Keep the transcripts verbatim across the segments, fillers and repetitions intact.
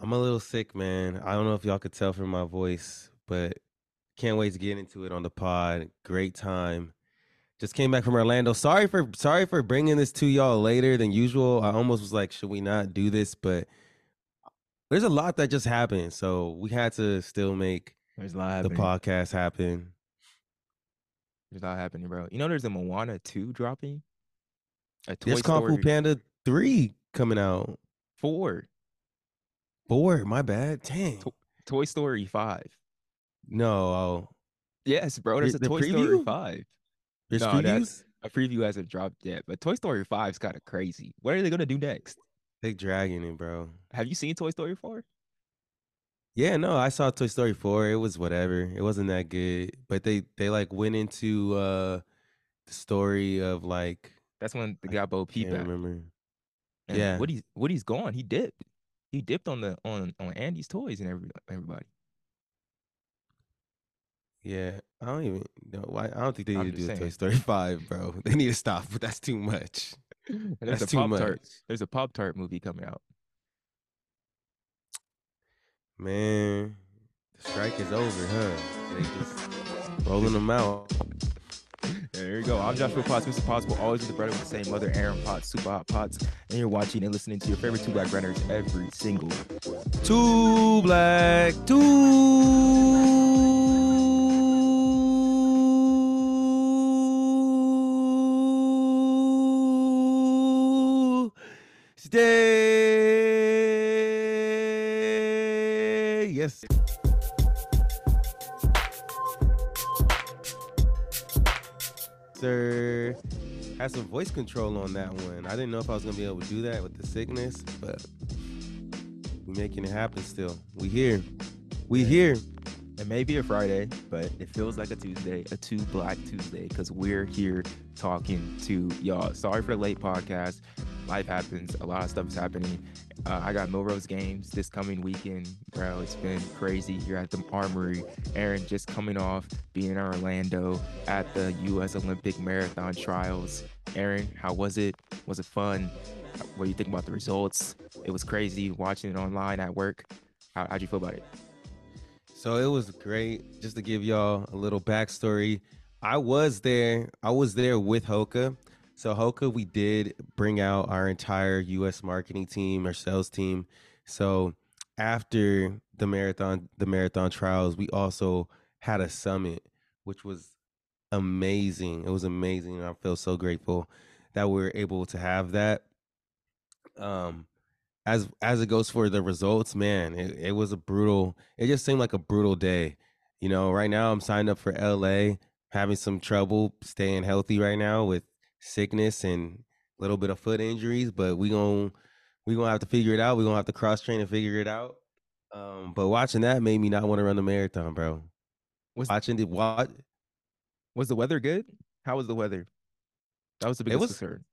I'm a little sick, man. I don't know if y'all could tell from my voice, but can't wait to get into it on the pod. Great time. Just came back from Orlando. Sorry for sorry for bringing this to y'all later than usual. I almost was like, should we not do this? But there's a lot that just happened, so we had to still make There's a lot the happening. podcast happen. There's a lot happening, bro. You know, there's a Moana two dropping, a There's Toy Kung Fu Story Panda three coming out. four, Four, my bad. Dang. to- Toy Story five. No, oh, Yes, bro. There's the, a the Toy Story preview? five. There's No, that previews? a preview hasn't dropped yet, but Toy Story five is kind of crazy. What are they gonna do next? They dragging it, bro. Have you seen Toy Story four? Yeah, no, I saw Toy Story four. It was whatever. It wasn't that good. But they they like went into uh the story of like That's when they I got Bo Peep can't back, remember. and Yeah. Woody's Woody's gone. He dipped. He dipped on the on on Andy's toys and every everybody. Yeah. I don't even know why I don't think they need I'm to just do a Toy saying. Story five, bro. They need to stop, but that's too much. And there's That's a too Pop Tart. much. There's a Pop Tart movie coming out. Man, the strike is over, huh? They just rolling them out. There you go. I'm Joshua Potts, Mister Possible, always with the brother with the same mother, Aaron Potts, Super Hot Potts, and you're watching and listening to your favorite two black runners every single. Two black, Stay. Yes. Sir. Had some voice control on that one. I didn't know if I was gonna be able to do that with the sickness, but we making it happen still. We here. We Yeah. here. It may be a Friday, but it feels like a Tuesday, a two black Tuesday, because we're here talking to y'all. Sorry for the late podcast. Life happens. A lot of stuff is happening. Uh, I got Milrose games this coming weekend, bro. It's been crazy. You're at the Armory. Aaron just coming off being in Orlando at the U S Olympic Marathon Trials. Aaron, how was it? Was it fun? What do you think about the results? It was crazy watching it online at work. How, how'd you feel about it? So it was great. Just to give y'all a little backstory, I was there. I was there with Hoka. So Hoka, we did bring out our entire U S marketing team, our sales team. So after the marathon, the marathon trials, we also had a summit, which was amazing. It was amazing. And I feel so grateful that we were able to have that. Um, as as it goes for the results, man, it, it was a brutal. It just seemed like a brutal day. You know, right now I'm signed up for L A, having some trouble staying healthy right now with sickness and a little bit of foot injuries, but we gon' we gonna have to figure it out. We gonna have to cross train and figure it out. Um, but watching that made me not want to run the marathon, bro. Was Watching it, what was the weather good? How was the weather? That was the it biggest was, concern.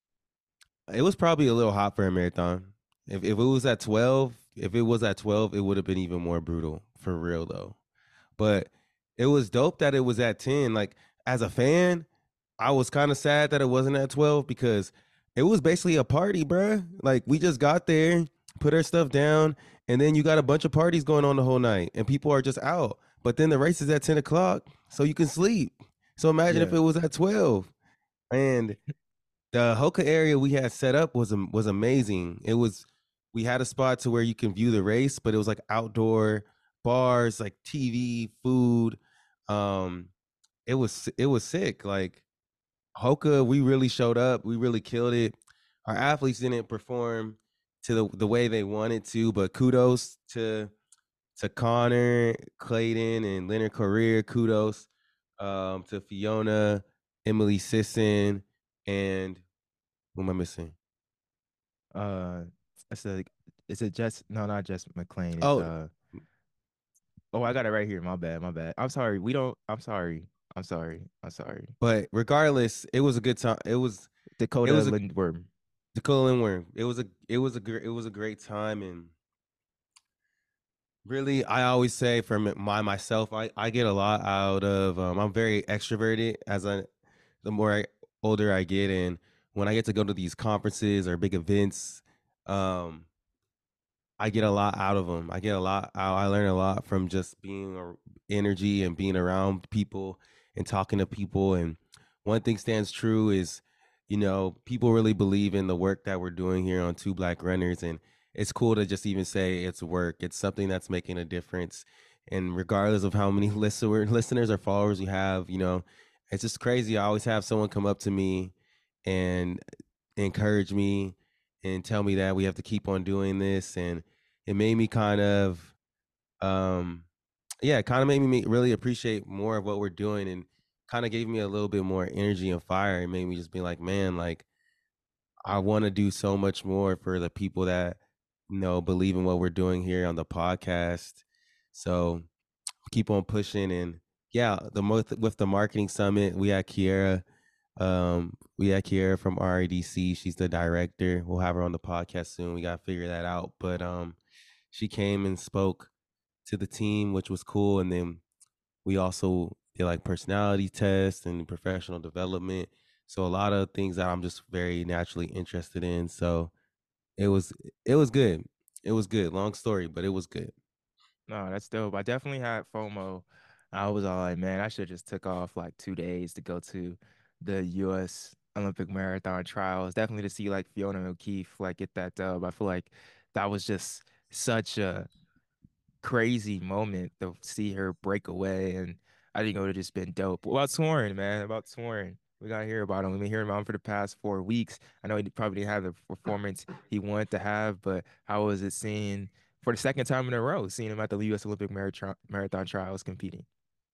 it was probably a little hot for a marathon. If if it was at twelve, if it was at twelve, it would have been even more brutal for real though. But it was dope that it was at ten. Like as a fan, I was kind of sad that it wasn't at twelve because it was basically a party, bruh. Like we just got there, put our stuff down, and then you got a bunch of parties going on the whole night, and people are just out. But then the race is at ten o'clock, so you can sleep. So imagine if Yeah. it was at twelve. And the Hoka area we had set up was was amazing. It was we had a spot to where you can view the race, but it was like outdoor bars, like T V, food. Um, it was it was sick. Like Hoka, we really showed up. We really killed it. Our athletes didn't perform to the the way they wanted to, but kudos to to Connor, Clayton, and Leonard Career. Kudos um, to Fiona, Emily Sisson, and who am I missing? Uh, it's a it's a Jess. No, not Jess McClain. It's Oh, uh. Oh, I got it right here. My bad. My bad. I'm sorry. We don't. I'm sorry. I'm sorry. I'm sorry. but regardless, it was a good time. It was it Dakota was a Lindworm. Dakota Lindworm. It was a it was a gr- it was a great time, and really, I always say for m- my myself, I I get a lot out of. Um, I'm very extroverted as I the more I, older I get, and when I get to go to these conferences or big events, um, I get a lot out of them. I get a lot. I, I learn a lot from just being a, energy and being around people and talking to people. And one thing stands true is, you know, people really believe in the work that we're doing here on Two Black Runners, and it's cool to just even say it's work. It's something that's making a difference. And regardless of how many listener, listeners or followers you have, you know, it's just crazy. I always have someone come up to me and encourage me and tell me that we have to keep on doing this. And it made me kind of um yeah, it kind of made me really appreciate more of what we're doing, and kind of gave me a little bit more energy and fire. It made me just be like, man, like I want to do so much more for the people that, you know, believe in what we're doing here on the podcast. So keep on pushing. And yeah, the mo- with the marketing summit, we had Kiera. Um, we had Kiera from R A D C. She's the director. We'll have her on the podcast soon. We got to figure that out. But um, she came and spoke to the team, which was cool. And then we also did like personality tests and professional development. So a lot of things that I'm just very naturally interested in. So it was it was good. It was good. Long story, but it was good. No, that's dope. I definitely had FOMO. I was all like, man, I should just took off like two days to go to the U S Olympic marathon trials. Definitely to see like Fiona O'Keefe like get that dub. I feel like that was just such a crazy moment to see her break away, and I think it would have just been dope. What about Swarn, man? About Swarn. We gotta hear about him. We've been hearing about him for the past four weeks. I know he probably didn't have the performance he wanted to have, but how was it seeing for the second time in a row, seeing him at the U S Olympic Marathon Marathon Trials competing?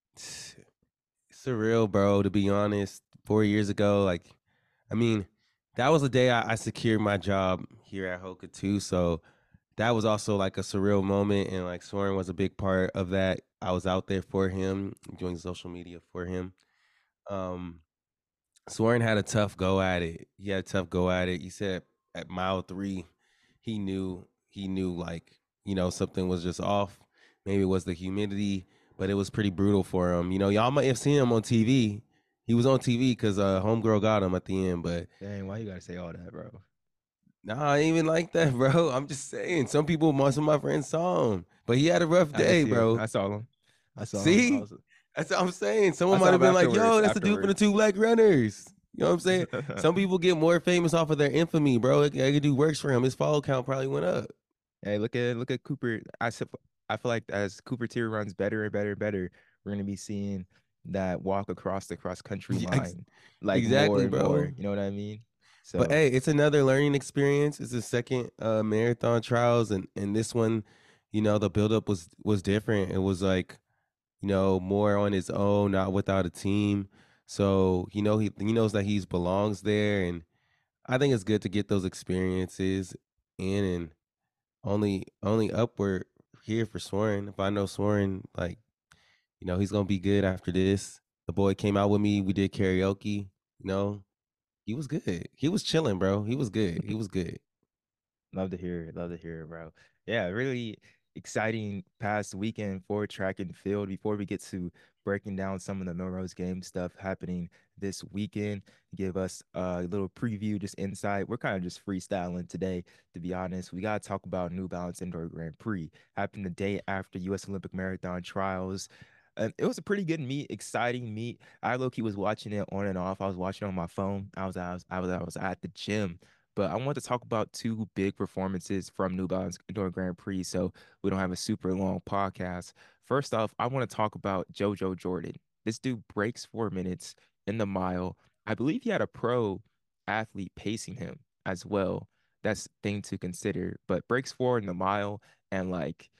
Surreal, bro, to be honest. Four years ago, like, I mean, that was the day I, I secured my job here at Hoka too. So that was also like a surreal moment, and like Soren was a big part of that. I was out there for him, doing social media for him. Um, Soren had a tough go at it. He had a tough go at it. He said at mile three, he knew he knew like, you know, something was just off. Maybe it was the humidity, but it was pretty brutal for him. You know, y'all might have seen him on T V. He was on T V because uh, homegirl got him at the end. But Dang, why you gotta say all that, bro? nah, I ain't even like that, bro. I'm just saying. Some people, most of my friends saw him, but he had a rough I did day, see him. bro. I saw him. I saw him. I See, was that's what I'm saying. I Someone might saw have him been like, "Yo, afterwards. that's the dude from the Afterwards. Two Black Runners." You know what I'm saying? Some people get more famous off of their infamy, bro. It, it could do works for him. His follow count probably went up. Hey, look at look at Cooper. I sip- I feel like as Cooper Tier runs better and better and better, we're gonna be seeing that walk across the cross country Yeah, ex- line like more exactly, and more. bro. You know what I mean? But So hey, it's another learning experience. It's the second uh, marathon trials, and and this one, you know, the buildup was was different. It was like, you know, more on his own, not without a team. So you know he he knows that he belongs there, and I think it's good to get those experiences in, and only only upward here for Soren. If I know Soren, like, you know, he's gonna be good after this. The boy came out with me. We did karaoke. You know, he was good. He was chilling, bro. He was good. He was good. love to hear it. Love to hear it, bro. Yeah, really exciting past weekend for track and field. Before we get to breaking down some of the Melrose game stuff happening this weekend, give us a little preview, just insight. We're kind of just freestyling today, to be honest. We got to talk about New Balance Indoor Grand Prix. Happened the day after U S Olympic Marathon Trials. And it was a pretty good meet, exciting meet. I low key was watching it on and off. I was watching it on my phone. I was I was I was I was at the gym, but I want to talk about two big performances from New Balance during Grand Prix, so we don't have a super long podcast. First off, I want to talk about JoJo Jordan. This dude breaks four minutes in the mile. I believe he had a pro athlete pacing him as well. That's thing to consider, but breaks four in the mile, and like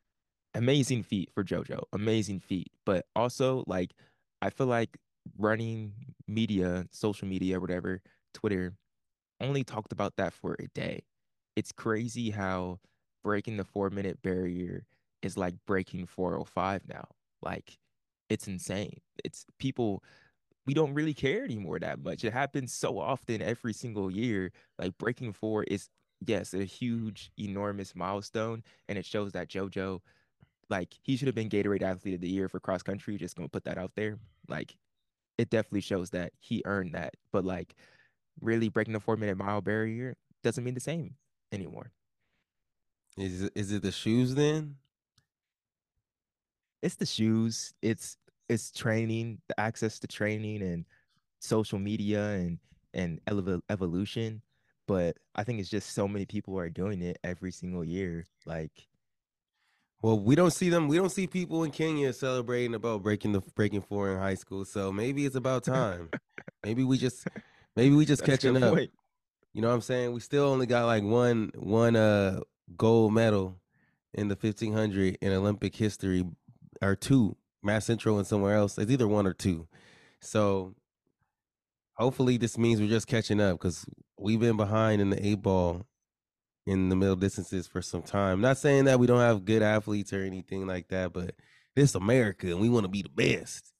amazing feat for JoJo. Amazing feat. But also like I feel like running media, social media, whatever, Twitter only talked about that for a day. It's crazy how breaking the four minute barrier is like breaking four oh five now. Like, it's insane. It's people, we don't really care anymore that much. It happens so often every single year. Like, breaking four is, yes, a huge, enormous milestone. And it shows that JoJo, like, he should have been Gatorade Athlete of the Year for cross country. Just gonna put that out there. Like, it definitely shows that he earned that. But, like, really breaking the four minute mile barrier doesn't mean the same anymore. Is it, is it the shoes then? It's the shoes. It's it's training, the access to training and social media and and elev- evolution. But I think it's just so many people are doing it every single year. Like, Well, we don't see them. We don't see people in Kenya celebrating about breaking the breaking four in high school. So maybe it's about time. Maybe we just, maybe we just that's a good catching up. point. You know what I'm saying? We still only got like one one uh gold medal in the fifteen hundred in Olympic history, or two. Mass Central and somewhere else. It's either one or two. So hopefully this means we're just catching up because we've been behind in the eight ball in the middle distances for some time. Not saying that we don't have good athletes or anything like that, but this America and we want to be the best.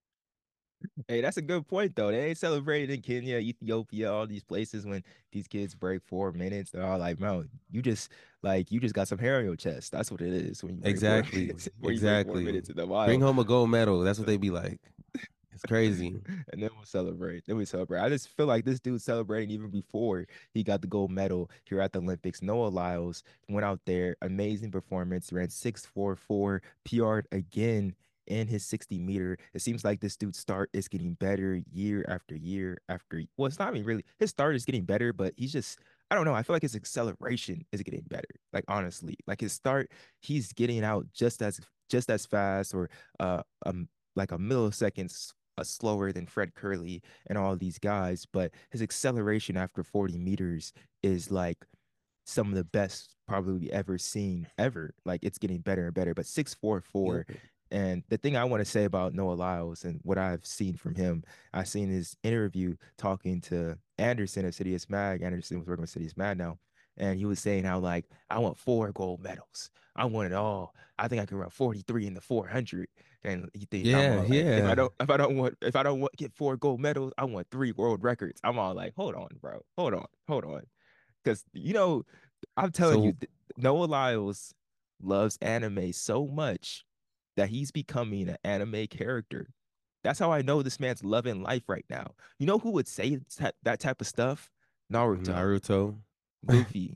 Hey, that's a good point though. They ain't celebrated in Kenya, Ethiopia, all these places when these kids break four minutes. They're all like, "Bro, you just like you just got some hair on your chest." That's what it is when you break four Exactly. minutes. When you break four Exactly. minutes in the Bring mile. home a gold medal. That's what they be like. It's crazy. And then we'll celebrate. Then we celebrate. I just feel like this dude's celebrating even before he got the gold medal here at the Olympics. Noah Lyles went out there, amazing performance, ran six four four, P R'd again in his sixty meter. It seems like this dude's start is getting better year after year after. Well, it's not even really his start is getting better, but he's just I don't know. I feel like his acceleration is getting better. Like honestly, like his start, he's getting out just as just as fast or uh um like a millisecond uh, slower than Fred Curley and all these guys, but his acceleration after forty meters is like some of the best probably ever seen ever. Like it's getting better and better. But six four four. Yep. And the thing I want to say about Noah Lyles and what I've seen from him, I've seen his interview talking to Anderson of Citius Mag. Anderson was working with Citius Mag now. And he was saying how like I want four gold medals. I want it all. I think I can run forty-three in the four hundred. And he think I'm Yeah, all like, if I yeah. don't if I don't want if I don't want get four gold medals, I want three world records. I'm all like, hold on, bro. Hold on, hold on. Because you know, I'm telling you, So th- Noah Lyles loves anime so much that he's becoming an anime character. That's how I know this man's loving life right now. You know who would say that, that type of stuff? Naruto, Naruto. Luffy,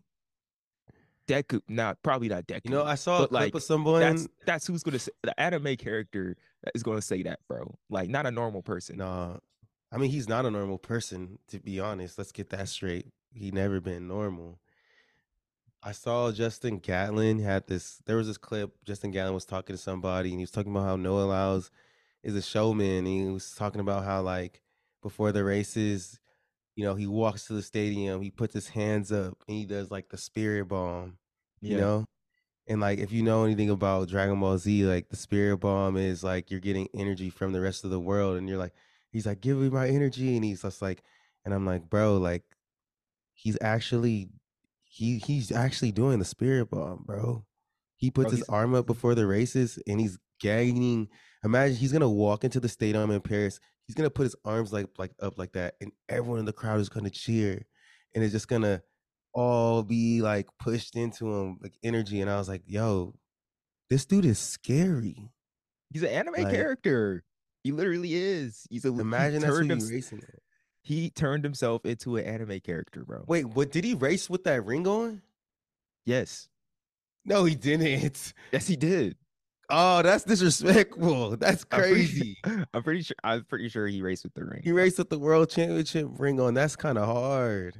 Deku. Not probably not You know, Deku, I saw a but clip of like that's someone. that's who's gonna say the anime character is gonna say that, bro. Like not a normal person. Nah, I mean he's not a normal person to be honest. Let's get that straight. He never been normal. I saw Justin Gatlin had this. There was this clip. Justin Gatlin was talking to somebody, and he was talking about how Noah Lyles is a showman. And he was talking about how like before the races, you know, he walks to the stadium, he puts his hands up, and he does like the spirit bomb. You Yeah, know, and like if you know anything about Dragon Ball Z, like the spirit bomb is like you're getting energy from the rest of the world, and you're like, he's like, give me my energy, and he's just like, and I'm like, bro, like he's actually he he's actually doing the spirit bomb, bro. He puts bro. his He's arm up before the races and he's gaining. Imagine he's gonna walk into the stadium in Paris. He's gonna put his arms like like up like that, and everyone in the crowd is gonna cheer, and it's just gonna all be like pushed into him like energy. And I was like, yo, this dude is scary. he's an anime Like, character. He literally is. He's a he imagine that's who turned him you racing at. he turned himself into an anime character, bro. Wait, what did he race with that ring on? Yes. No, he didn't. Yes, he did. Oh, that's disrespectful. That's I'm pretty crazy. I'm pretty sure I'm pretty sure he raced with the ring. He raced with the world championship ring on. That's kind of hard.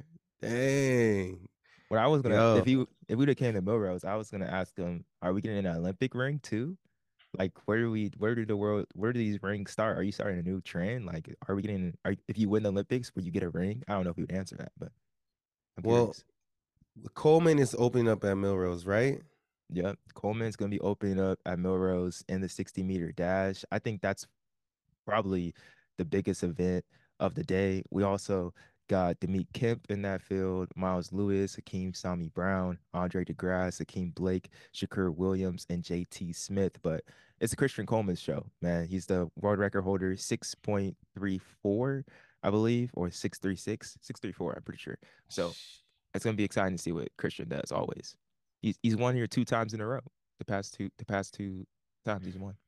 Dang. What I was gonna Yo. if he if we would have came to Millrose, I was gonna ask him, are we getting an Olympic ring too? Like where do we where do the world where do these rings start? Are you starting a new trend? Like are we getting are if you win the Olympics, will you get a ring? I don't know if he would answer that, but I'm Well, curious. Coleman is opening up at Milrose, right? Yep. Coleman's gonna be opening up at Millrose in the sixty meter dash. I think that's probably the biggest event of the day. We also got Demik Kemp in that field, Miles Lewis, Hakeem Sami Brown, Andre DeGrasse, Hakeem Blake, Shakur Williams, and J T Smith. But it's a Christian Coleman show, man. He's the world record holder, six point three four, I believe, or six three six, six three four, I'm pretty sure. So it's gonna be exciting to see what Christian does always. He's he's won here two times in a row. The past two the past two times he's won.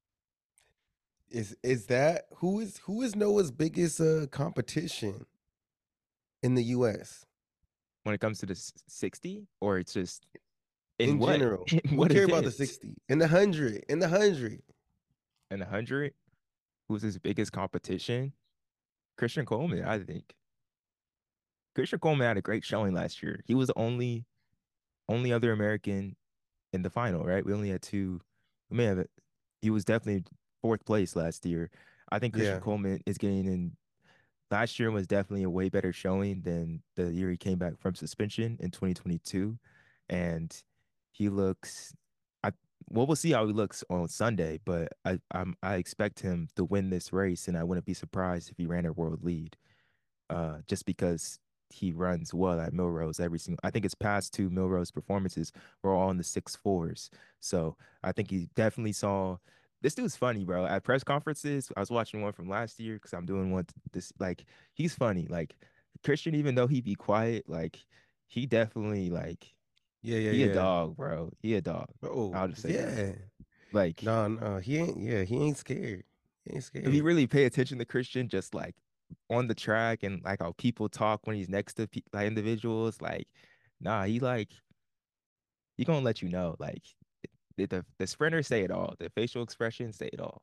Is is that who is who is Noah's biggest uh competition in the U S? When it comes to the sixty, or it's just In in what? general. In We what care about the event? sixty, in the hundred, in the hundred. In a hundred? Who's his biggest competition? Christian Coleman, I think. Christian Coleman had a great showing last year. He was the only only other American in the final, right? We only had two. We may have it. He was definitely fourth place last year. I think Christian Yeah, Coleman is getting in. Last year was definitely a way better showing than the year he came back from suspension in twenty twenty-two. And he looks, I well, we'll see how he looks on Sunday, but I I'm, I expect him to win this race, and I wouldn't be surprised if he ran a world lead, uh, just because he runs well at Milrose every single. I think his past two Milrose performances were all in the six fours, so I think he definitely saw. This dude's funny, bro. At press conferences, I was watching one from last year because I'm doing one this like he's funny. Like Christian, even though he be quiet, like he definitely like yeah, yeah, he a yeah. dog, bro. He a dog. Oh, I'll just say that. yeah. Like No, no, he ain't. Yeah, he ain't scared. He ain't if you scared. really pay attention to Christian, just like on the track and like how people talk when he's next to pe- like individuals, like nah, he like he gonna let you know. Like the the, the sprinters say it all. The facial expressions say it all.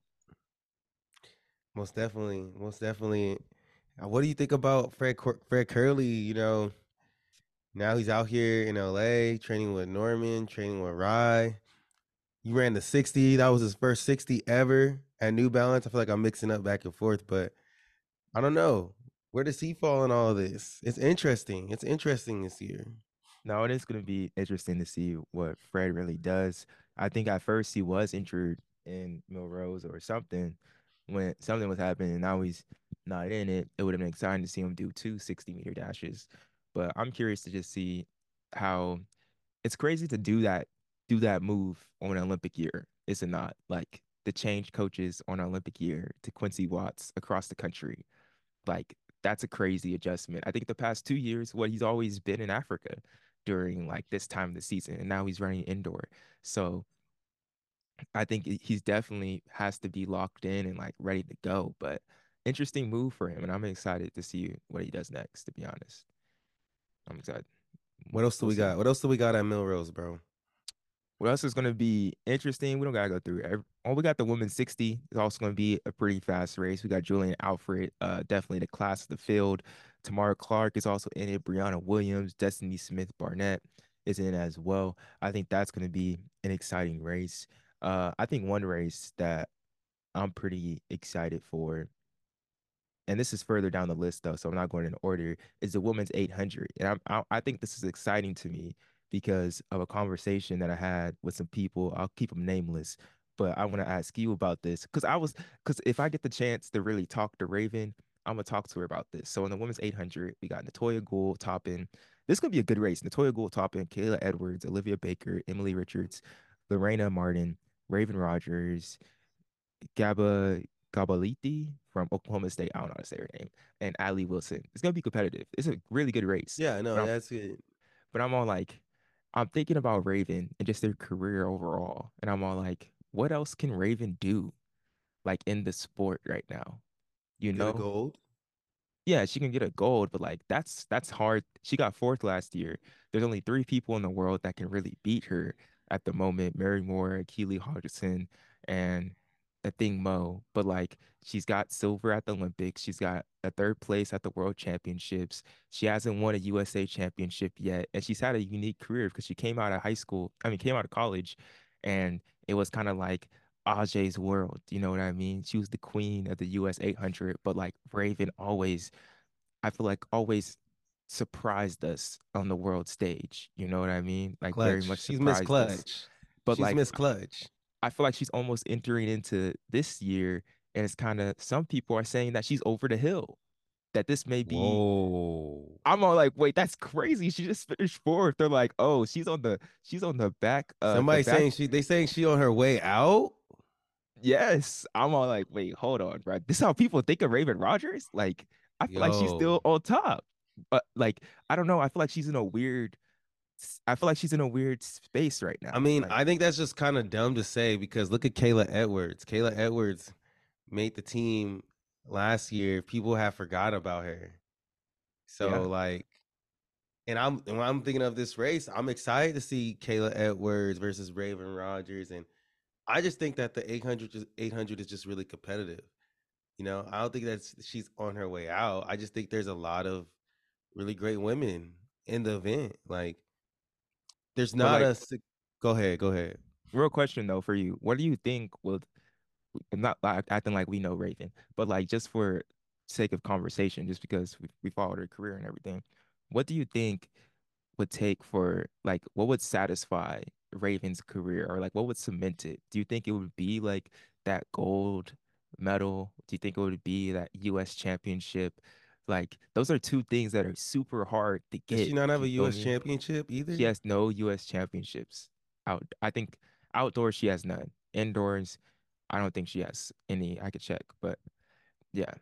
Most definitely, most definitely. Uh, What do you think about Fred Cur- Fred Curley? You know, now he's out here in L A training with Norman, training with Rye. You ran the sixty. That was his first sixty ever at New Balance. I feel like I'm mixing up back and forth, but I don't know. Where does he fall in all of this? It's interesting. It's interesting this year. No, it is going to be interesting to see what Fred really does. I think at first he was injured in Milrose or something when something was happening, and now he's not in it. It would have been exciting to see him do two sixty meter dashes. But I'm curious to just see how it's crazy to do that, do that move on an Olympic year, is it not? Like to change coaches on an Olympic year to Quincy Watts across the country. Like that's a crazy adjustment. I think the past two years, what he's always been in Africa during like this time of the season, and now he's running indoor. So I think he's definitely has to be locked in and like ready to go. But interesting move for him, and I'm excited to see what he does next. To be honest, I'm excited. What else do We'll we see. got? What else do we got at Milrose, bro? What else is going to be interesting? We don't gotta go through every. Oh, we got the women's sixty. It's also going to be a pretty fast race. We got Julian Alfred, uh, definitely the class of the field. Tamara Clark is also in it. Brianna Williams, Destiny Smith Barnett is in it as well. I think that's going to be an exciting race. Uh, I think one race that I'm pretty excited for, and this is further down the list though, so I'm not going in order, is the women's eight hundred. And I'm, I, I think this is exciting to me because of a conversation that I had with some people. I'll keep them nameless, but I want to ask you about this because I was, because if I get the chance to really talk to Raven, I'm gonna talk to her about this. So in the women's eight hundred, we got Natoya Gould topping. This is gonna be a good race. Natoya Gould topping, Kayla Edwards, Olivia Baker, Emily Richards, Lorena Martin, Raven Rogers, Gaba Gabaliti from Oklahoma State. I don't know how to say her name. And Ali Wilson. It's gonna be competitive. It's a really good race. Yeah, But no, I'm that's good. but I'm all like, I'm thinking about Raven and just their career overall. And I'm all like, what else can Raven do like in the sport right now? You Get a know? gold. Yeah, she can get a gold, but like that's that's hard. She got fourth last year. There's only three people in the world that can really beat her at the moment: Mary Moore, Keely Hodgson, and I think Mo. But like she's got silver at the Olympics. She's got a third place at the World Championships. She hasn't won a U S A championship yet, and she's had a unique career because she came out of high school. I mean, came out of college, and it was kind of like Ajay's world. You know what I mean? She was the queen of the U S eight hundred, but like Raven always, I feel like always surprised us on the world stage. You know what I mean? Like very Clutch. much She's Miss surprised us. Clutch. But She's like Miss Clutch. I feel like she's almost entering into this year, and it's kind of some people are saying that she's over the hill. That this may be. Whoa. I'm all like, wait, that's crazy. She just finished fourth. They're like, oh, she's on the she's on the back, uh, the Somebody back. saying she they saying she on her way out? Yes, I'm all like, wait, hold on, bro. This is how people think of Raven Rogers. Like, I feel like she's Yo. still on top, but like, I don't know. I feel like she's in a weird. I feel like she's in a weird space right I now. mean, Like, I think that's just kind of dumb to say because look at Kayla Edwards. Kayla Edwards made the team last year. People have forgot about her. yeah, So like And I'm when I'm thinking of this race, I'm excited to see Kayla Edwards versus Raven Rogers, and I just think that the eight hundred just eight hundred is just really competitive. You know, I don't think that she's on her way out. I just think there's a lot of really great women in the event. Like, there's But not like, a. Go ahead, go ahead. real question though for you, what do you think would not like acting like we know Raven, but like just for sake of conversation, just because we, we followed her career and everything, what do you think would take for like what would satisfy Raven's career or like what would cement it? Do you think it would be like that gold medal? Do you think it would be that U S championship? Like those are two things that are super hard to Does she get. not have You a feel U S me? championship She either? has no U S championships out. I think outdoors she has none. Indoors, I don't think she has any. I could check, but yeah,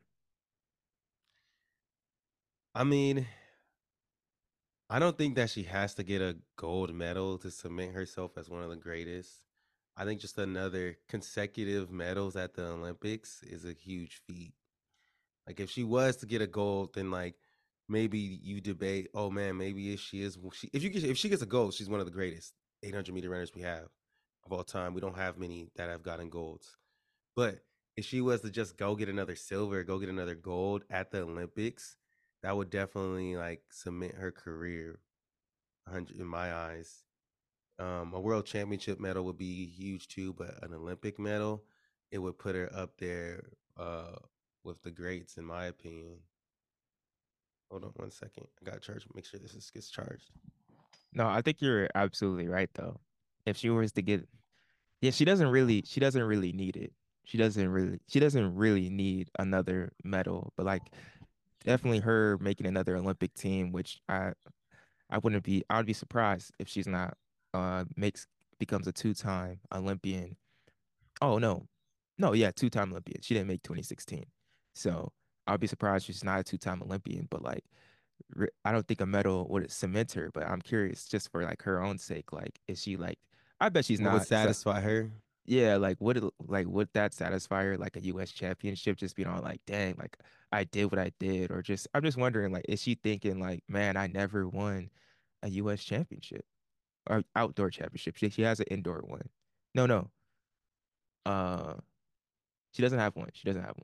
I mean, I don't think that she has to get a gold medal to cement herself as one of the greatest. I think just another consecutive medals at the Olympics is a huge feat. Like if she was to get a gold, then like maybe you debate, oh man, maybe if she is she if you get if she gets a gold, she's one of the greatest eight hundred meter runners we have of all time. We don't have many that have gotten golds. But if she was to just go get another silver, go get another gold at the Olympics, that would definitely like cement her career in my eyes. Um, a world championship medal would be huge too, but an Olympic medal, it would put her up there uh, with the greats, in my opinion. Hold on one second. I got to charge. Make sure this is, gets charged. no, I think you're absolutely right though. If she was to get, yeah, she doesn't really, she doesn't really need it. She doesn't really, she doesn't really need another medal, but like definitely her making another Olympic team, which I I wouldn't be, I would be surprised if she's not uh makes becomes a two-time Olympian. Oh no. No, yeah, two-time Olympian. She didn't make twenty sixteen. So I'd be surprised she's not a two-time Olympian, but like I don't think a medal would cement her, but I'm curious just for like her own sake. Like, is she like, I bet she's What would not. So, satisfy her? yeah, like would it, like would that satisfy her like a U S championship just being on like, dang, like I did what I did, or just I'm just wondering like, is she thinking like, man, I never won a U S championship or outdoor championship? She she has an indoor one. No, no. Uh, she doesn't have one. She doesn't have one.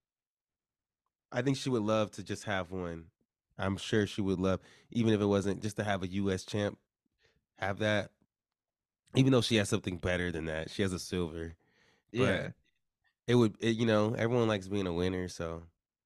I think she would love to just have one. I'm sure she would love, even if it wasn't just to have a U S champ, have that. Even though she has something better than that, she has a silver. But Yeah. it would, it, you know, everyone likes being a winner. So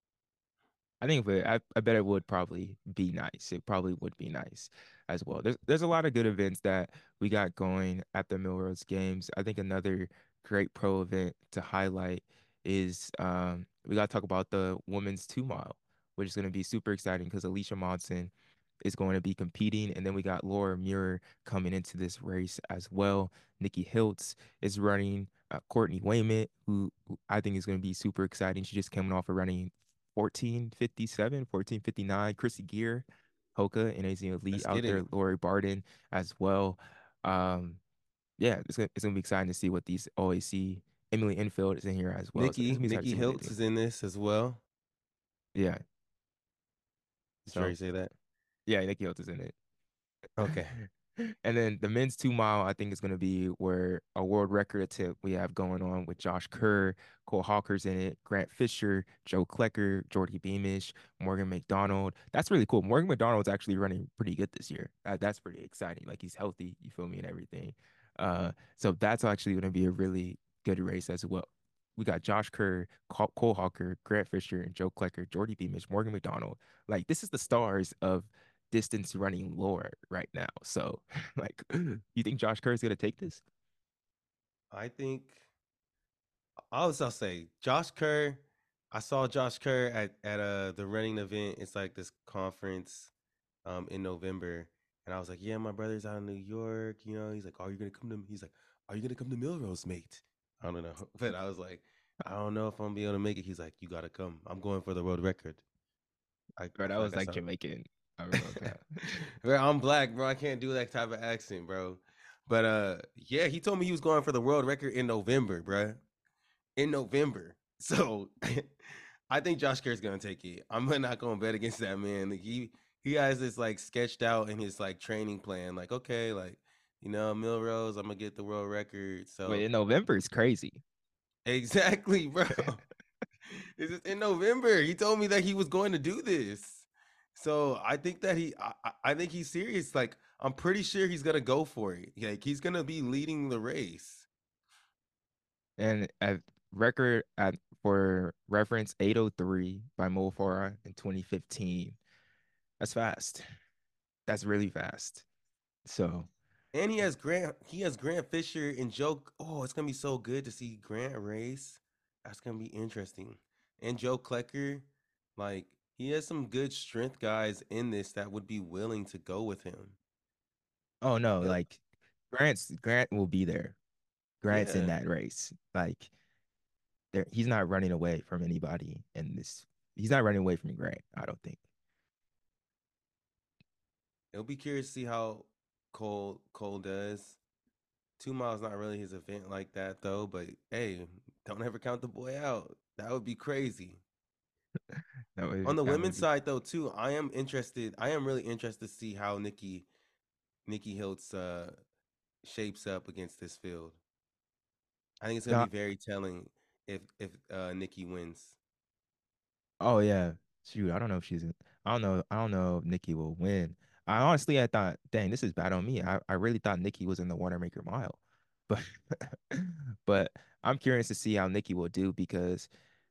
I think if it, I, I bet it would probably be nice. It probably would be nice as well. There's there's a lot of good events that we got going at the Millrose Games. I think another great pro event to highlight is um, we got to talk about the women's two mile, which is going to be super exciting because Alicia Monson is going to be competing, and then we got Laura Muir coming into this race as well. Nikki Hiltz is running. Uh, Courtney Wayment, who, who I think is going to be super exciting. She just came off of running fourteen fifty-seven, fourteen fifty-nine. Chrissy Gear, Hoka, and Asian Elite let's out get there. it. Lori Barden as well. Um, yeah, it's gonna, it's gonna be exciting to see what these O A C. Emily Enfield is in here as well, so it's Nikki, gonna be exciting to Nikki see what they Hiltz do. is in this as well. Yeah, Did you so already say that? yeah, Nikki Hiltz is in it. Okay. And then the men's two mile, I think, is going to be where a world record attempt we have going on with Josh Kerr, Cole Hawker's in it, Grant Fisher, Joe Klecker, Jordy Beamish, Morgan McDonald. That's really cool. Morgan McDonald's actually running pretty good this year. Uh, that's pretty exciting. Like he's healthy, you feel me, and everything. Uh, so that's actually going to be a really good race as well. We got Josh Kerr, Cole Hawker, Grant Fisher, and Joe Klecker, Jordy Beamish, Morgan McDonald. Like this is the stars of distance running lore right now. So, like, you think Josh Kerr is gonna take this? I think I'll, I'll say Josh Kerr. I saw Josh Kerr at at uh the running event. It's like this conference um in November, and I was like, yeah, my brother's out in New York. You know, he's like, are you gonna come to? He's like, are you gonna come to Milrose, mate? I don't know, but I was like, I don't know if I'm gonna be able to make it. He's like, you gotta come. I'm going for the world record. I, Bro, I that feel like was I like saw. Jamaican. I remember that. Bro, I'm black, bro. I can't do that type of accent, bro. But uh, yeah, he told me he was going for the world record in November, bro. In November. So I think Josh Kerr's gonna take it. I'm not gonna bet against that man. Like, he he has this like sketched out in his like training plan. Like, okay, like you know, Milrose, I'm gonna get the world record. But So in November is crazy. exactly, bro. This is in November. He told me that he was going to do this. So I think that he, I, I I think he's serious. Like I'm pretty sure he's gonna go for it. Like he's gonna be leading the race. And at record at for reference eight oh three by Mo Farah in twenty fifteen. That's fast. That's really fast. So, And he has Grant. He has Grant Fisher and Joe. Oh, it's gonna be so good to see Grant race. That's gonna be interesting. And Joe Klecker, like he has some good strength guys in this that would be willing to go with him. oh no, He'll- like Grant's Grant will be there. Grant's in yeah, that race. Like there he's not running away from anybody in this. He's not running away from Grant, I don't think. it'll be curious to see how Cole Cole does. Two miles not really his event like that though. But hey, don't ever count the boy out. That would be crazy. That would On the that would women's be side though, too, I am interested. I am really interested to see how Nikki Nikki Hiltz uh, shapes up against this field. I think it's gonna be not. very telling if if uh, Nikki wins. Oh yeah. Shoot, I don't know if she's in, I don't know. I don't know if Nikki will win. I honestly I thought, dang, this is bad on me. I, I really thought Nikki was in the Wanamaker mile. But but I'm curious to see how Nikki will do because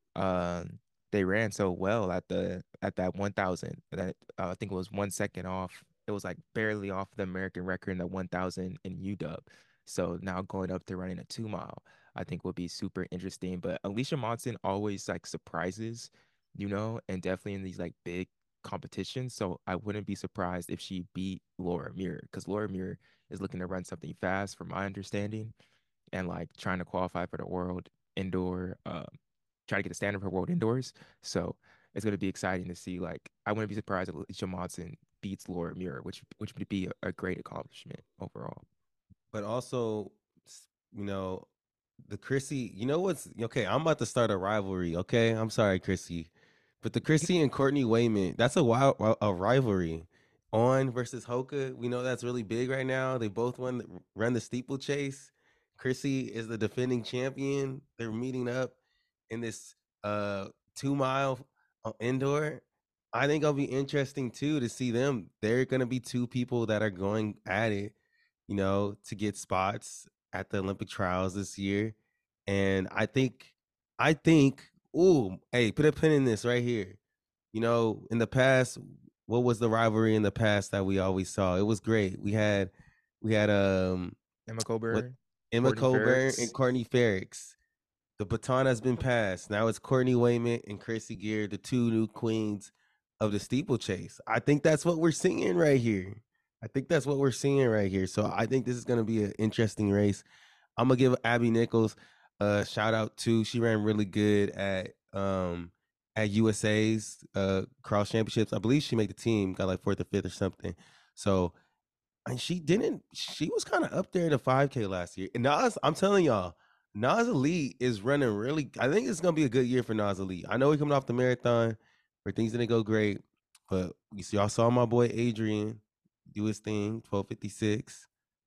um they ran so well at the at that one thousand that uh, I think it was one second off. It was like barely off the American record in the one thousand in U W. So now going up to running a two mile, I think will be super interesting. But Alicia Monson always like surprises, you know, and definitely in these like big competitions. So I wouldn't be surprised if she beat Laura Muir because Laura Muir is looking to run something fast, from my understanding, and like trying to qualify for the world indoor um try to get a standard for world indoors. So it's going to be exciting to see. Like, I wouldn't be surprised if Alicia Monson beats Laura Muir, which which would be a, a great accomplishment overall. But also, you know, the Chrissy. You know what's okay? I'm about to start a rivalry. Okay, I'm sorry, Chrissy, but the Chrissy and Courtney Wayman. That's a wild a rivalry. On versus Hoka. We know that's really big right now. They both won run the steeplechase. Chrissy is the defending champion. They're meeting up in this uh two mile uh, indoor. I think it'll be interesting too to see them. They're gonna be two people that are going at it, you know, to get spots at the Olympic trials this year. And I think, I think, ooh, hey, put a pin in this right here. You know, in the past, what was the rivalry in the past that we always saw? It was great. We had, we had um, Emma what Coburn, Emma Courtney Coburn and Ferricks. Courtney Ferricks. The baton has been passed. Now it's Courtney Wayman and Chrissy Gear, the two new queens of the steeplechase. I think that's what we're seeing right here. I think that's what we're seeing right here. So I think this is going to be an interesting race. I'm gonna give Abby Nichols a shout out too. She ran really good at um at U S A's uh cross championships. I believe she made the team, got like fourth or fifth or something. So and she didn't. She was kind of up there in the five K last year. And Nas, I'm telling y'all, Nas Elite is running really. I think it's gonna be a good year for Nas Elite. I know he coming off the marathon where things didn't go great, but you see, y'all saw my boy Adrian do his thing, twelve fifty-six.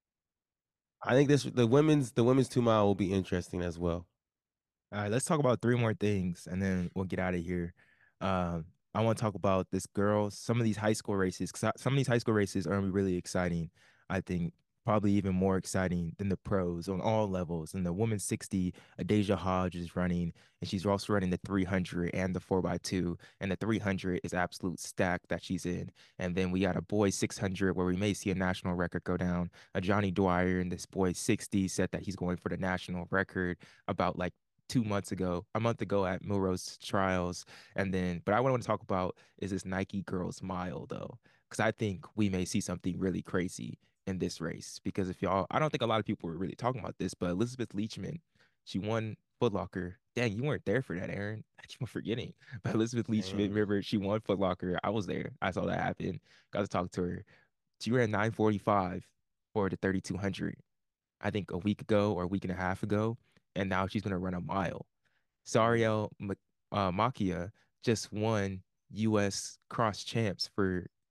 I think this the women's the women's two mile will be interesting as well. All right, let's talk about three more things and then we'll get out of here. Um, I want to talk about this girl, some of these high school races, because some of these high school races are gonna be really exciting. I think probably even more exciting than the pros on all levels. And the women's sixty, Adasia Hodge is running, and she's also running the three hundred and the four by two. And the three hundred is absolute stack that she's in. And then we got a boys six hundred where we may see a national record go down. A Johnny Dwyer in this boys sixty said that he's going for the national record about like two months ago, a month ago at Milrose Trials. And then, but I want to talk about is this Nike Girls Mile though, because I think we may see something really crazy in this race. Because if y'all, I don't think a lot of people were really talking about this, but Elizabeth Leachman, she won Foot Locker. Dang, you weren't there for that, Aaron. I keep on forgetting. But Elizabeth Leachman, Dang. remember, she won Foot Locker. I was there. I saw that happen. Got to talk to her. She ran nine forty-five for the thirty-two hundred. I think a week ago or a week and a half ago, and now she's gonna run a mile. Mm. Sariel uh, Makia just won U S cross champs for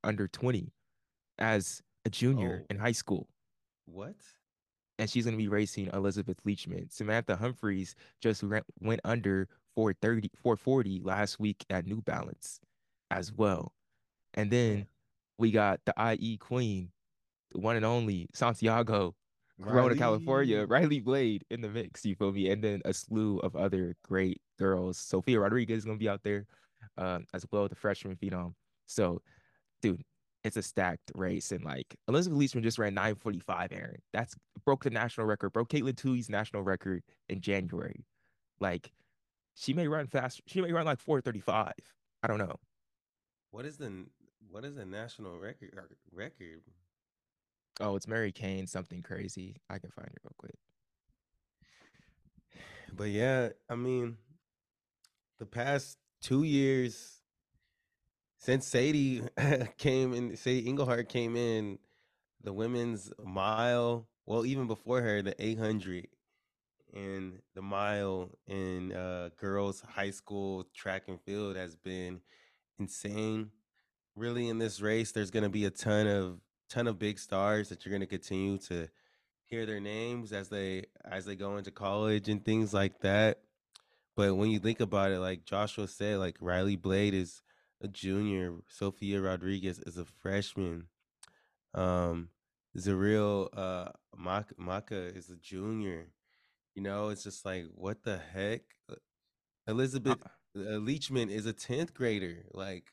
under twenty as a junior Oh, in high school. what? And she's going to be racing Elizabeth Leachman. Samantha Humphreys just ran, went under four thirty, four forty last week at New Balance as well. And Man, then we got the I E Queen, the one and only Santiago, Corona, California, Riley. Riley Blade in the mix. You feel me? And then a slew of other great girls. Sophia Rodriguez is going to be out there um, as well, the freshman phenom. So dude, it's a stacked race. And like Elizabeth Leachman just ran nine forty-five, Aaron. That's broke the national record, broke Caitlin Tui's national record in January. Like she may run fast. She may run like four thirty-five. I don't know. What is the what is the national record record? Oh, it's Mary Kane, something crazy. I can find it real quick. But yeah, I mean, the past two years since Sadie came in, Sadie Engelhart came in, the women's mile, well, even before her, the eight hundred and the mile in uh, girls high school track and field has been insane. Really, in this race, there's going to be a ton of ton of big stars that you're going to continue to hear their names as they as they go into college and things like that. But when you think about it, like Joshua said, like Riley Blade is a junior, Sophia Rodriguez is a freshman. Um, Zareel uh Maka, Maka is a junior. You know, it's just like what the heck? Uh, Uh, Elizabeth uh, Leachman is a tenth grader. Like,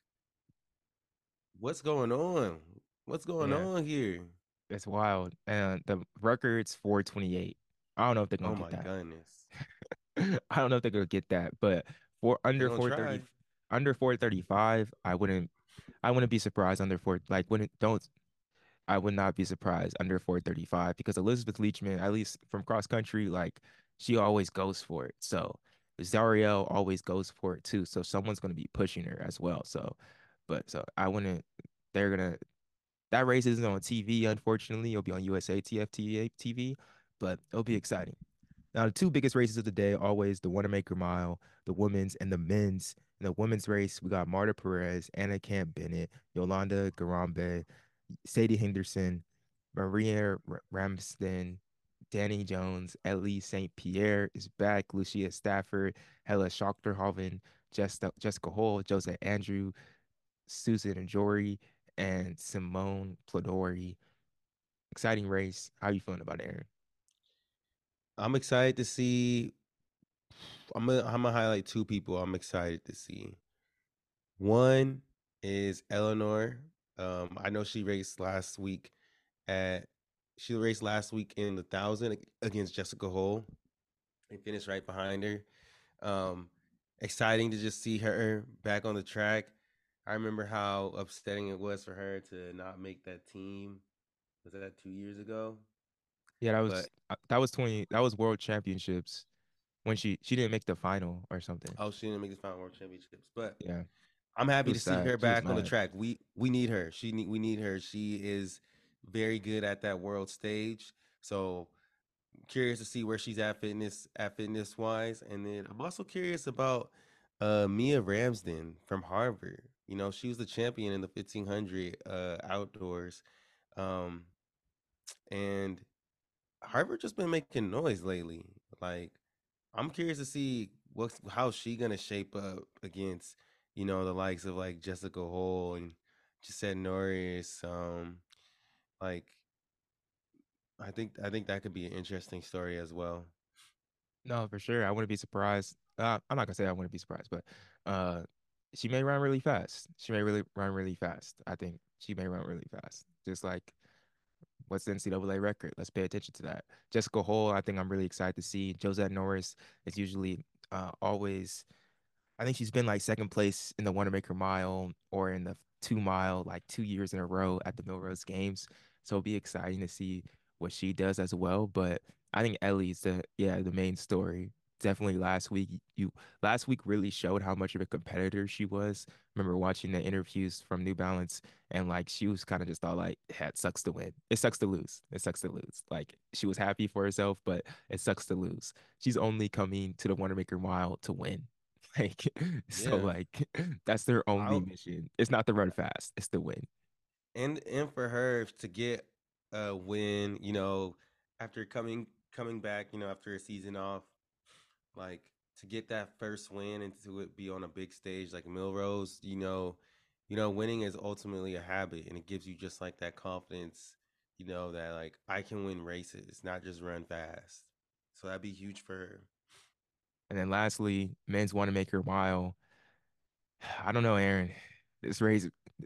what's going on? What's going yeah, on here? it's wild. And the record's four twenty-eight. I don't know if they're gonna Oh get my that. goodness. I don't know if they're gonna get that, but for They're under gonna four thirty, try. under four thirty-five, I wouldn't I wouldn't be surprised under four like wouldn't don't I would not be surprised under four thirty-five because Elizabeth Leachman, at least from cross country, like she always goes for it. So Zariel always goes for it too. So someone's gonna be pushing her as well. So, but so I wouldn't. They're gonna that race isn't on T V, unfortunately. It'll be on U S A T F T V, but it'll be exciting. Now, the two biggest races of the day, always the Wanamaker Mile, the women's and the men's. In the women's race, we got Marta Perez, Anna Camp Bennett, Yolanda Garambe, Sadie Henderson, Maria Ramsden, Danny Jones, Ellie Saint Pierre is back, Lucia Stafford, Hella Schachterhoven, Jessica, Jessica Hall, Jose Andrew, Susan Jory, and Simone Plodori. Exciting race. How you feeling about it, Aaron? I'm excited to see. I'm gonna I'm gonna highlight two people I'm excited to see. One is Eleanor. Um, I know she raced last week at she raced last week in the thousand against Jessica Hole and finished right behind her. Um, Exciting to just see her back on the track. I remember how upsetting it was for her to not make that team. Was that two years ago? Yeah, that But was uh, that was twenty that was World Championships when she she didn't make the final or something. oh, she didn't make the final world championships. But Yeah. I'm She happy was to see sad. her She was back on the mad. track. We we need her. She need we need her. She is very good at that world stage. So curious to see where she's at fitness at fitness wise. And then I'm also curious about uh Mia Ramsden from Harvard. You know, she was the champion in the fifteen hundred uh outdoors. Um and Harvard just been making noise lately. Like I'm curious to see what's how she gonna shape up against, you know, the likes of like Jessica Hole and Gisette Norris. Um, like I think I think that could be an interesting story as well. No, for sure. I wouldn't be surprised. Uh, I'm not gonna say I wouldn't be surprised, but uh she may run really fast. She may really run really fast. I think she may run really fast. Just like what's the N C double A record? Let's pay attention to that. Jessica Hole, I think I'm really excited to see. Josette Norris is usually uh always I think she's been like second place in the Wanamaker Mile or in the two mile like two years in a row at the Millrose Games. So it'll be exciting to see what she does as well. But I think Ellie's the yeah the main story. Definitely last week you last week really showed how much of a competitor she was. Remember watching the interviews from New Balance and like she was kind of just all like, yeah, it sucks to win. It sucks to lose. It sucks to lose. Like she was happy for herself, but it sucks to lose. She's only coming to the Wanamaker Mile to win. Like, so Yeah, like that's their I only mission. It's not to run fast, it's to win. and and for her to get a win, you know, after coming coming back, you know, after a season off, like to get that first win and to it be on a big stage like Milrose, you know, you know, winning is ultimately a habit and it gives you just like that confidence, you know, that like I can win races, not just run fast. So that'd be huge for her. And then lastly, men's Wanamaker mile. I don't know, Aaron. This race,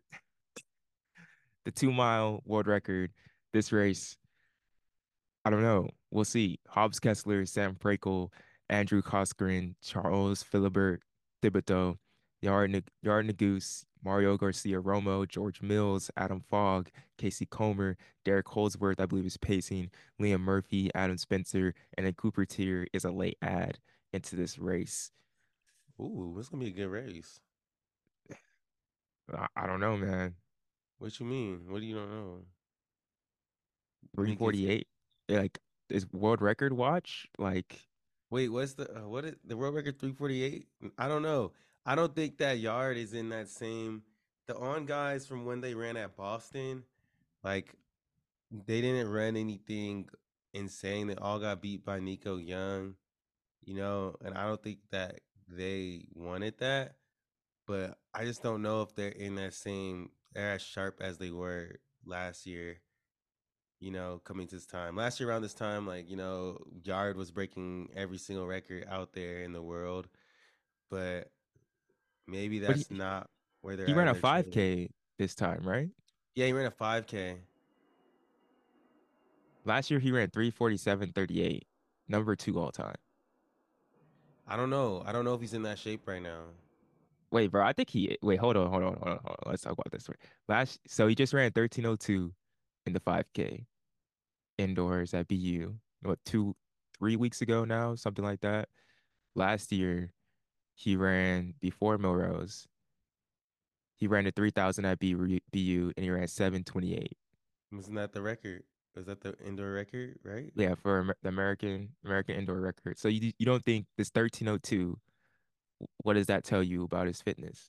the two mile world record, this race, I don't know. We'll see. Hobbs Kessler, Sam Prakel, Andrew Koskinen, Charles Philibert, Thibodeau, Yard, Nag- Yard Nagus, Mario Garcia Romo, George Mills, Adam Fogg, Casey Comer, Derek Holdsworth, I believe is pacing, Liam Murphy, Adam Spencer, and then Cooper Tier is a late add into this race. Ooh, it's gonna be a good race. I, I don't know, man. What you mean? What do you don't know? You think it's three forty-eight, like, is world record watch? Like, wait, what's the uh, what is the world record three forty-eight? I don't know. I don't think that yard is in that same the on guys from when they ran at Boston, like they didn't run anything insane. They all got beat by Nico Young, you know, and I don't think that they wanted that, but I just don't know if they're in that same they're as sharp as they were last year, you know, coming to this time. Last year around this time, like, you know, Yard was breaking every single record out there in the world, but maybe but he that's not where they're he at ran in a their training. five K this time, right? Yeah, he ran a five K. Last year he ran three forty-seven thirty-eight, number two all time. I don't know. I don't know if he's in that shape right now. Wait, bro, I think he wait, hold on, hold on, hold on, hold on. Let's talk about this. Last so he just ran thirteen oh two in the five K indoors at B U. What, two, three weeks ago now, something like that. Last year he ran before Melrose. He ran a three thousand at B U and he ran seven twenty-eight. Wasn't that the record? Was that the indoor record, right? Yeah, for Amer- the American American indoor record. So you you don't think this thirteen oh two, what does that tell you about his fitness?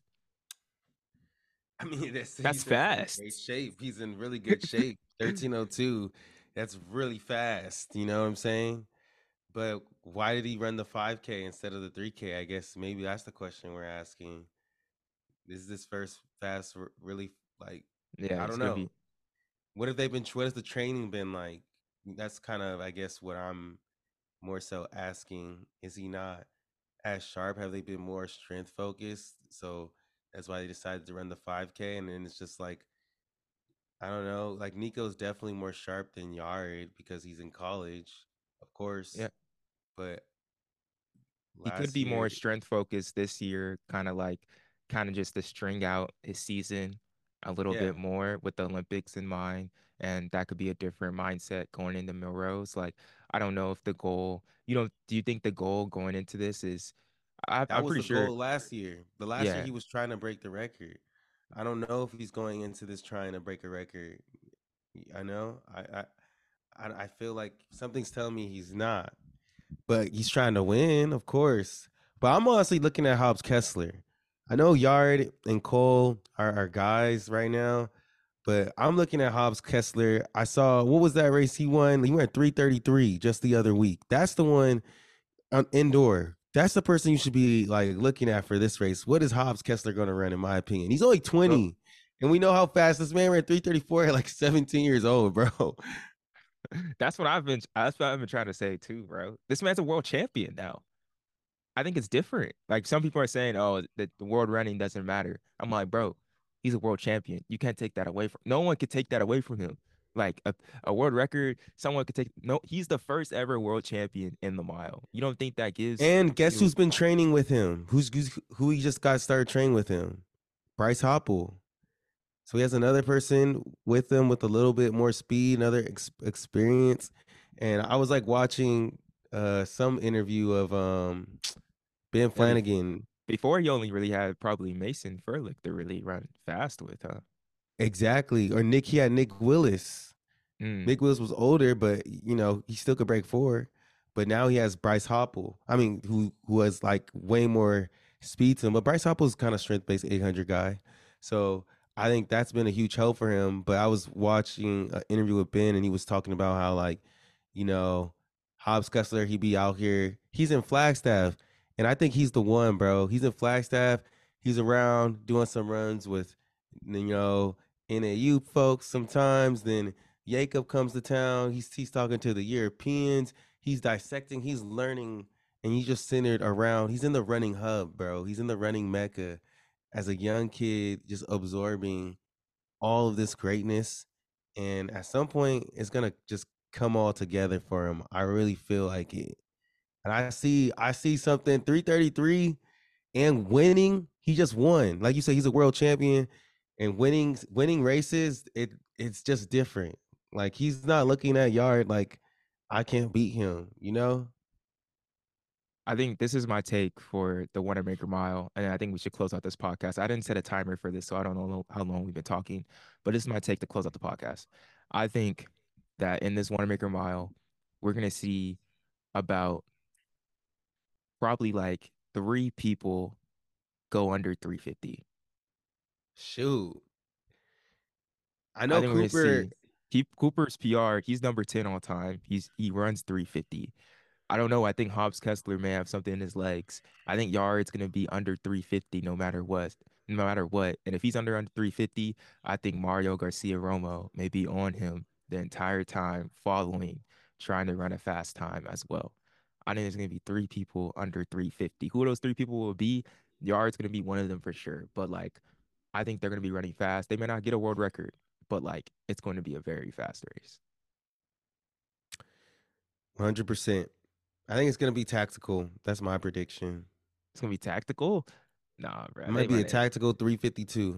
I mean, that's, he That's says he's in great fast. shape. He's in really good shape. thirteen oh two, that's really fast. You know what I'm saying? But why did he run the five K instead of the three K? I guess maybe that's the question we're asking. Is this first fast r- really like, Yeah, I it's don't gonna know. be. What have they been, what has the training been like? That's kind of, I guess, what I'm more so asking. Is he not as sharp? Have they been more strength focused? So that's why they decided to run the five K. And then it's just like, I don't know. Like Nico's definitely more sharp than Yard because he's in college, of course. Yeah, But he could last be year, more strength focused this year, kind of like kind of just to string out his season a little yeah, bit more with the Olympics in mind. And that could be a different mindset going into Melrose. Like, I don't know if the goal, you know, do you think the goal going into this is, I, that I'm was pretty the sure, goal last year. The last year yeah, he was trying to break the record. I don't know if he's going into this trying to break a record. I know. I I I I feel like something's telling me he's not. But he's trying to win, of course. But I'm honestly looking at Hobbs Kessler. I know Yard and Cole are, are guys right now, but I'm looking at Hobbs Kessler. I saw what was that race he won? He went three thirty-three just the other week. That's the one on indoor. That's the person you should be like looking at for this race. What is Hobbs Kessler going to run? In my opinion, he's only bro. twenty, and we know how fast this man ran three thirty-four at like seventeen years old, bro. That's what I've been. That's what I've been trying to say too, bro. This man's a world champion now. I think it's different. Like, some people are saying, oh, that the world running doesn't matter. I'm like, bro, he's a world champion. You can't take that away from. No one could take that away from him. Like a, a world record, someone could take. No, he's the first ever world champion in the mile. You don't think that gives And guess you? who's been training with him? Who's, who's who he just got started training with him? Bryce Hoppel. So he has another person with him with a little bit more speed, another ex- experience. And I was like watching uh some interview of um Ben Yeah, bef- Flanagan. before he only really had probably Mason Furlick to really run fast with, huh? Exactly. Or Nick, he had Nick Willis. Mm, Nick Willis was older, but you know, he still could break four. But now he has Bryce Hoppel. I mean, who who has like way more speed to him. But Bryce Hoppel's kind of strength based eight hundred guy. So I think that's been a huge help for him. But I was watching an interview with Ben, and he was talking about how, like, you know, Hobbs Kessler, he be out here. He's in Flagstaff, and I think he's the one, bro. He's in Flagstaff. He's around doing some runs with, you know, N A U folks sometimes. Then Jacob comes to town. He's he's talking to the Europeans. He's dissecting. He's learning, and he's just centered around. He's in the running hub, bro. He's in the running mecca as a young kid, just absorbing all of this greatness. And at some point, it's gonna just come all together for him. I really feel like it. And I see, I see something three thirty-three and winning. He just won. Like you said, he's a world champion, and winning, winning races. It, it's just different. Like he's not looking at yard like I can't beat him. You know. I think this is my take for the Wanamaker Mile, and I think we should close out this podcast. I didn't set a timer for this, so I don't know how long we've been talking, but this is my take to close out the podcast. I think that in this Wanamaker Mile, we're gonna see about probably like three people go under three fifty. Shoot. I I know think we're gonna Cooper. see Keep Cooper's P R. He's number ten all time. He's he runs three fifty. I don't know. I think Hobbs Kessler may have something in his legs. I think Yard's gonna be under three fifty no matter what. No matter what. And if he's under under three fifty, I think Mario Garcia Romo may be on him the entire time, following, trying to run a fast time as well. I think there's gonna be three people under three fifty. Who those three people will be, Yard's gonna be one of them for sure. But like I think they're gonna be running fast. They may not get a world record, but like it's going to be a very fast race. one hundred percent. I think it's going to be tactical. That's my prediction. It's gonna be tactical. Nah, It bro. They might be a running. tactical three fifty-two.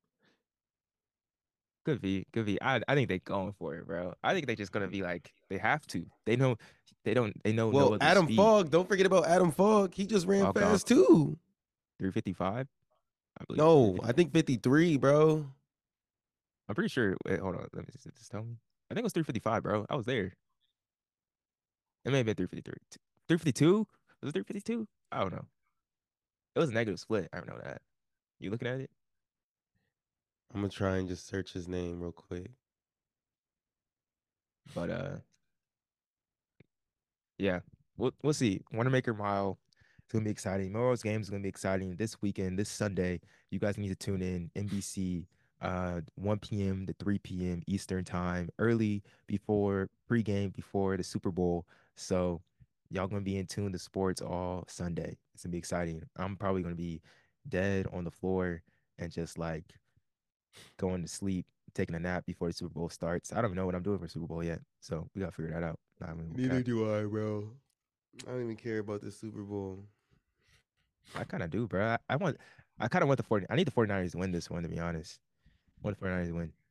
Could be, could be. I I think they going for it, bro. I think they just gonna be like they have to. They know they don't they know no Well, other Adam speed. Fogg, don't forget about Adam Fogg. He just ran Fog fast Dogs too. three fifty-five. I believe it's No, I three fifty. think fifty-three, bro. I'm pretty sure. Wait, hold on. Let me just, just tell me. I think it was three fifty-five, bro. I was there. It may have been three fifty-three. three fifty-two? Was it three fifty-two? I don't know. It was a negative split. I don't know that. You looking at it? I'm going to try and just search his name real quick. But uh yeah, we'll we'll see. Wanamaker Mile, it's gonna be exciting. Tomorrow's game is gonna be exciting. This weekend, this Sunday, you guys need to tune in. N B C, uh, one p m to three p m Eastern time, early before pregame before the Super Bowl. So y'all gonna be in tune to sports all Sunday. It's gonna be exciting. I'm probably gonna be dead on the floor and just like going to sleep, taking a nap before the Super Bowl starts. I don't even know what I'm doing for Super Bowl yet, so we gotta figure that out. Nah, I mean, Neither do I, bro. I don't even care about the Super Bowl. I kind of do, bro. I, I want, I kind of want the forty. I need the 49ers to win this one, to be honest. I want the 49ers to win.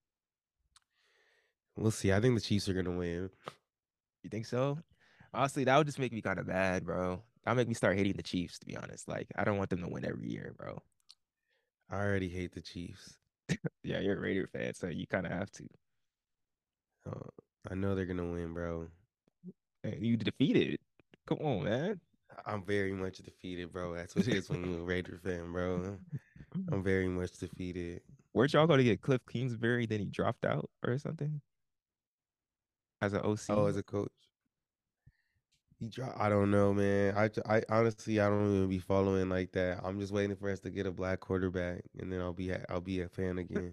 We'll see. I think the Chiefs are going to win. You think so? Honestly, that would just make me kind of bad, bro. That'll make me start hating the Chiefs, to be honest. Like, I don't want them to win every year, bro. I already hate the Chiefs. Yeah, you're a Raider fan, so you kind of have to. Uh, I know they're going to win, bro. And you defeated. Come on, man. I'm very much defeated, bro. That's what it is when you're a Raider fan, bro. I'm very much defeated. Where'd y'all go to get Cliff Kingsbury? Then he dropped out or something as an Oh, O C? as a coach, he dropped. I don't know, man. I, I honestly, I don't even be following like that. I'm just waiting for us to get a black quarterback, and then I'll be, I'll be a fan again.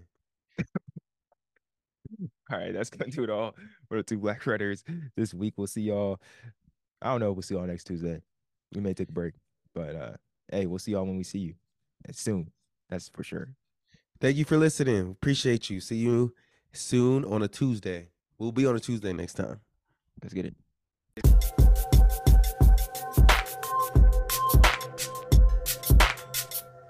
All right, that's gonna do it all for the two Black Raiders this week. We'll see y'all. I don't know. We'll see y'all next Tuesday. We may take a break, but uh, hey, we'll see y'all when we see you. And soon. That's for sure. Thank you for listening. Appreciate you. See you soon on a Tuesday. We'll be on a Tuesday next time. Let's get it.